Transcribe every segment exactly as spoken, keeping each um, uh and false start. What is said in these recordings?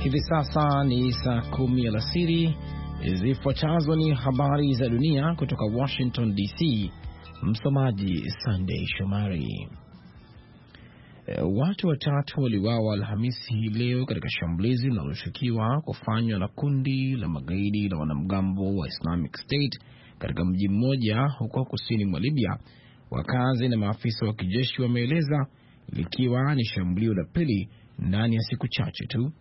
Hivi sasa ni saa kumi alasiri. Zifuatazo ni habari za dunia kutoka Washington D C. Msomaji Sunday Shomari. Watu watatu waliuawa Alhamisi hii leo katika shambulizi linaloshukiwa kufanywa na kundi la magaidi la wanamgambo wa Islamic State katika mji mmoja huko kusini mwa Libya. Wakazi na maafisa wa kijeshi wameeleza likiwa ni shambulio la pili ndani ya siku chache tu.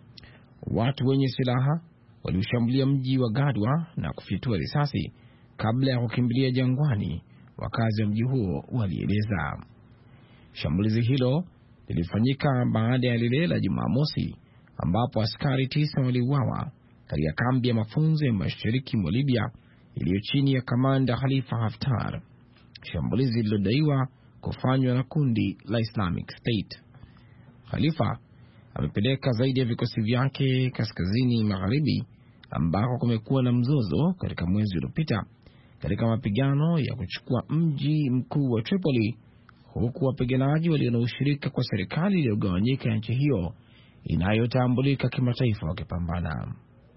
Watu wenye silaha waliushambulia mji wa Gadwa na kufyatua risasi kabla ya kukimbilia jangwani, wakazi wa mji huo walieleza. Shambulizi hilo lilifanyika baada ya lile la Jumamosi ambapo askari tisa waliuawa katika kambi ya mafunzo ya mashariki mwa Libya iliyo chini ya kamanda Khalifa Haftar. Shambulizi lilodaiwa kufanywa na kundi la Islamic State. Khalifa amepeleka zaidi ya vikosi vyake kaskazini magharibi ambako kumekuwa na mzozo katika mwezi uliopita katika mapigano ya kuchukua mji mkuu wa Tripoli, huku wapiganaji walio na ushirika kwa serikali iliyogawanyika ya nchi hiyo inayotambulika kimataifa wakipambana.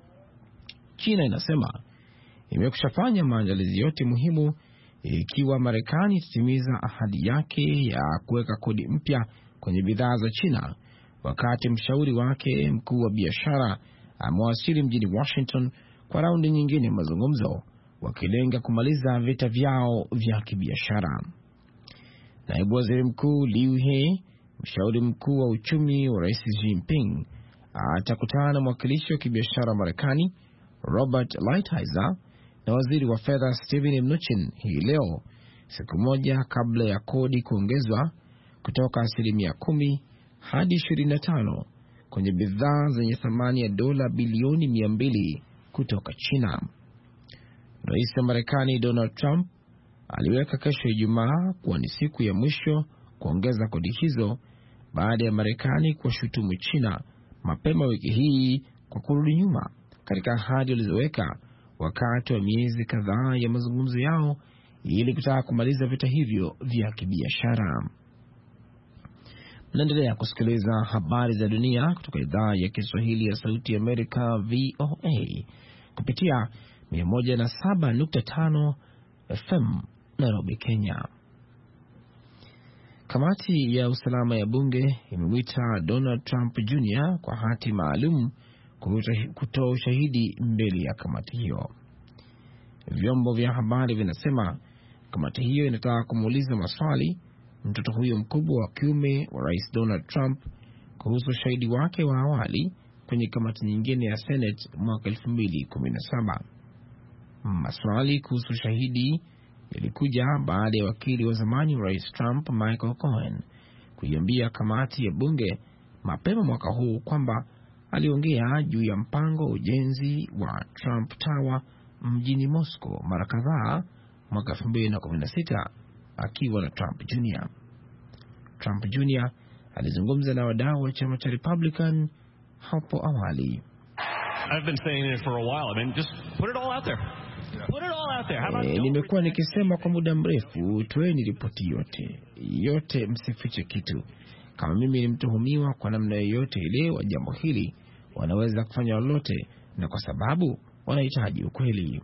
China inasema imekushafanya maandalizi yote muhimu ikiwa Marekani itatimiza ahadi yake ya kuweka kodi mpya kwenye bidhaa za China, wakati mshauri wake mkuu wa biashara amewasili mjini Washington kwa raundi nyingine mazungumzo wakilenga kumaliza vita vyao vya kibiashara. Naibu waziri mkuu Liu He, mshauri mkuu wa uchumi wa Rais Xi Jinping, atakutana na mwakilishi wa kibiashara wa Marekani Robert Lighthizer na waziri wa fedha Steven Mnuchin hii leo, siku moja kabla ya kodi kuongezwa kutoka asilimia kumi hadi ishirini na tano kwenye bidhaa zenye thamani ya dola bilioni mia mbili kutoka China. Rais wa Marekani Donald Trump aliweka kesho Ijumaa kuwa ni siku ya mwisho kuongeza kodi hizo baada ya Marekani kuwashutumu China mapema wiki hii kwa kurudi nyuma katika ahadi walizoweka wakati wa miezi kadhaa ya mazungumzo yao ili kutaka kumaliza vita hivyo vya kibiashara. Mnaendelea kusikiliza habari za dunia kutoka idhaa ya Kiswahili ya Sauti ya Amerika V O A kupitia mia moja na saba nukta tano F M Nairobi, Kenya. Kamati ya usalama ya bunge imemwita Donald Trump Junior kwa hati maalum kutoa ushahidi mbele ya kamati hiyo. Vyombo vya habari vinasema kamati hiyo inataka kumuuliza maswali mtoto huyo mkubwa wa kiume wa Rais Donald Trump kuhusu ushahidi wake wa awali kwenye kamati nyingine ya Senate mwaka elfu mbili kumi na saba. Maswali kuhusu ushahidi yalikuja baada ya wakili wa zamani wa Rais Trump Michael Cohen kuiambia kamati ya bunge mapema mwaka huu kwamba aliongea juu ya mpango wa ujenzi wa Trump Tower mjini Moscow mara kadhaa mwaka elfu mbili kumi na sita akiwa na Trump Junior. Trump Junior alizungumza na wadau wa chama cha Republican hapo awali. I've been saying it for a while. I mean, just put it all out there. Put it all out there. How about e, nimekuwa nikisema kwa muda mrefu, toeni ripoti yote. Yote, msifiche kitu. Kama mimi ni mtuhumiwa kwa namna yoyote ile wa jambo hili, wanaweza kufanya lolote na kwa sababu wanahitaji ukweli.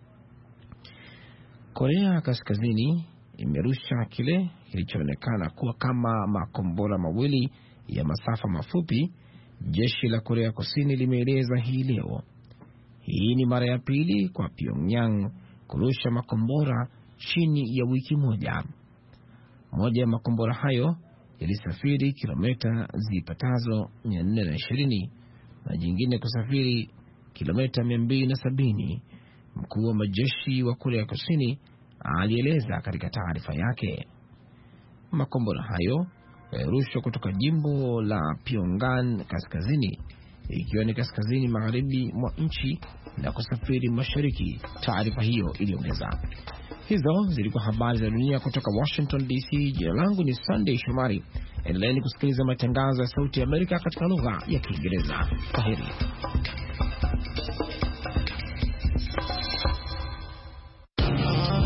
Korea Kaskazini imerusha kile kilichoonekana kuwa kama makombora mawili ya masafa mafupi, jeshi la Korea Kusini limeeleza hii leo. Hii ni mara ya pili kwa Pyongyang kurusha makombora chini ya wiki moja. Moja ya makombora hayo yalisafiri kilomita zipatazo mia nne ishirini na jingine kusafiri kilomita mia mbili sabini. Mkuu wa majeshi wa Korea Kusini alieleza katika taarifa yake. Makombora hayo yalirushwa kutoka jimbo la Pyongan Kaskazini, ikiwa ni kaskazini magharibi mwa nchi, na kusafiri mashariki, taarifa hiyo iliongeza. Hizo zilikuwa habari za dunia kutoka Washington D C. Jina langu ni Sunday Shomari. Endeleeni kusikiliza matangazo ya Sauti ya Amerika katika lugha ya Kiingereza. Kwaheri.